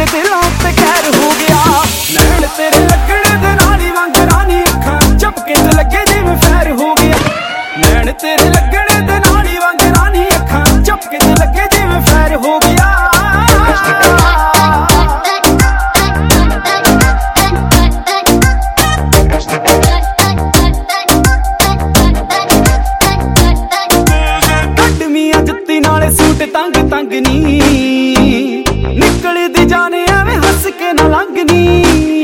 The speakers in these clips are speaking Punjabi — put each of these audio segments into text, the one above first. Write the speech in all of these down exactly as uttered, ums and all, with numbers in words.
ਦਿਲਾਂ ਤੇ ਕਹਿਰ ਹੋ ਗਿਆ। ਨੈਣ ਤੇਰੇ ਲੱਗਣੇ ਦੇ ਨਾਲ ਹੀ ਵਾਂਗ ਰਾਨੀ ਅੱਖਾਂ ਝਪਕੇ ਚ ਲੱਗੇ ਜਿਵੇਂ ਫੈਰ ਹੋ ਗਿਆ। ਨੈਣ ਤੇਰੇ ਲੱਗਣੇ ਦੇ ਨਾਲ ਹੀ ਵਾਂਗ ਰਾਨੀ ਅੱਖਾਂ ਝਪਕੇ ਚ ਲੱਗੇ ਜਿਵੇਂ ਫੈਰ ਹੋ ਗਿਆ। ਸੂਟ ਤੰਗ ਤੰਗ ਨੀ ਨਿਕਲਦੀ ਜਾਣੇ ਐਵੇਂ ਹੱਸ ਕੇ ਨਾ ਲੰਘਨੀ।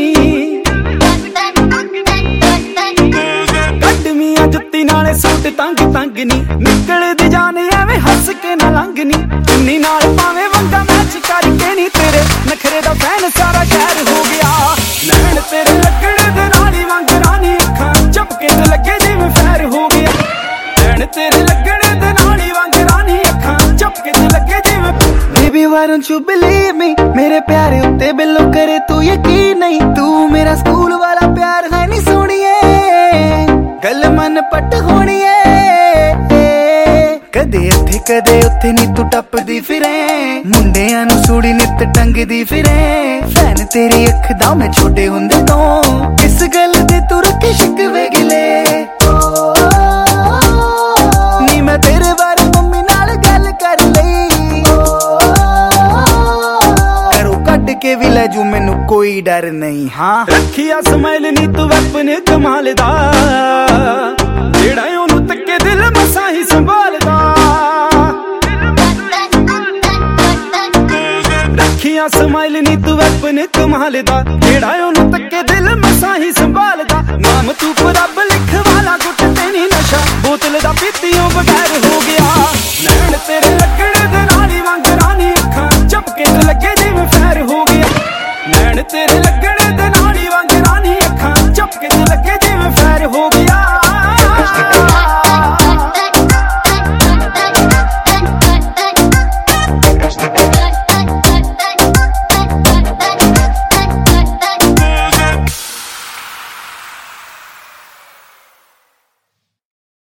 ਕੱਢਵੀਆਂ ਜੁੱਤੀ ਨਾਲੇ ਸੂਟ ਤੰਗ ਤੰਗ ਨੀ ਨਿਕਲਦੀ ਜਾਣੇ ਐਵੇਂ ਹੱਸ ਕੇ ਨਾ ਲੰਘਨੀ। ਚੁੰਨੀ ਨਾਲ ਭਾਵੇਂ ਵੰਗਾ ਮੈਚ ਕਰਕੇ ਨੀ ਤੇਰੇ ਨਖਰੇ ਦਾ ਫੈਨ ਸਾਰਾ ਸ਼ਹਿਰ ਹੋ ਗਿਆ। ਨੈਣ ਤੇਰੇ ਲੱਗਣੇ ਦੇ ਨਾਲ ਹੀ ਵਾਂਗ ਰਾਨੀ ਅੱਖਾਂ ਝਪਕੇ ਚ ਲੱਗੇ ਜਿਵੇਂ ਫੈਰ ਹੋ ਗਿਆ। ਨੈਣ ਤੇਰੇ ਲੱਗਣੇ ਦੇ ਨਾਲ ਹੀ ਵਾਂਗ ਰਾਨੀ ਅੱਖਾਂ ਝਪਕੇ ਚ ਲੱਗੇ ਜਿਵੇਂ। Baby why don't you believe me, ਮੇਰੇ ਪਿਆਰੇ ਉੱਤੇ ਬਿੱਲੋ ਕਰੇ ਤੂੰ ਯਕੀਨ ਨਹੀਂ। ਤੂੰ ਮੇਰਾ ਸਕੂਲ ਵਾਲਾ ਪਿਆਰ ਹੈ ਨੀ ਸੋਹਣੀਏ, ਗੱਲ ਮਨ ਪੱਟ ਹੋਣੀਏ। ਕਦੇ ਇੱਥੇ ਕਦੇ ਉੱਥੇ ਨੀ ਤੂੰ ਟੱਪਦੀ ਫਿਰੇ, ਮੁੰਡਿਆਂ ਨੂੰ ਸੂੜੀ ਨਿੱਤ ਟੰਗਦੀ ਫਿਰੇ। ਫੈਨ ਤੇਰੀ ਅੱਖ ਦਾ ਮੈਂ ਛੋਟੇ ਹੁੰਦੇ ਤੋਂ, ਇਸ ਗੱਲ ਦੇ ਤੂੰ ਰੱਖੇ ਸ਼ਿਕਵੇ ਗਿਲੇ। ਨੀ ਮੈਂ ਤੇਰੇ ਬਾਰੇ ਮੰਮੀ ਨਾਲ ਗੱਲ ਕਰ ਲਈ, ਘਰੋਂ ਕੱਢ ਕੇ ਵੀ ਲੈ ਜੂ ਮੈਨੂੰ ਕੋਈ ਡਰ ਨਹੀਂ। ਹਾਂ ਰੱਖਿਆ ਸਮਾਈਲ ਨੀ ਤੂੰ ਵੈਪਨ ਕਮਾਲ ਦਾ, ਜਿਹੜਾ ਉਹਨੂੰ ਤੱਕੇ ਦਿਲ ਮਸਾਂ ਹੀ ਸੰਭਾਲਦਾ। ਰੱਖਿਆ ਸਮਾਈਲ ਨੀ ਤੂੰ ਵੈਪਨ ਕਮਾਲ ਦਾ, ਜਿਹੜਾ ਉਹਨੂੰ ਤੱਕੇ ਦਿਲ ਮਸਾਂ ਹੀ ਸੰਭਾਲਦਾ। ਨਾਮ ਤੂੰ ਰੱਬ ਲਿਖ ਵਾਲਾ ਗੁੱਟ ਤੇ ਨੀ ਨਸ਼ਾ, ਬੋਤਲ ਦਾ ਪੀਤੀਓਂ ਬਗੈਰ ਹੋ ਗਿਆ।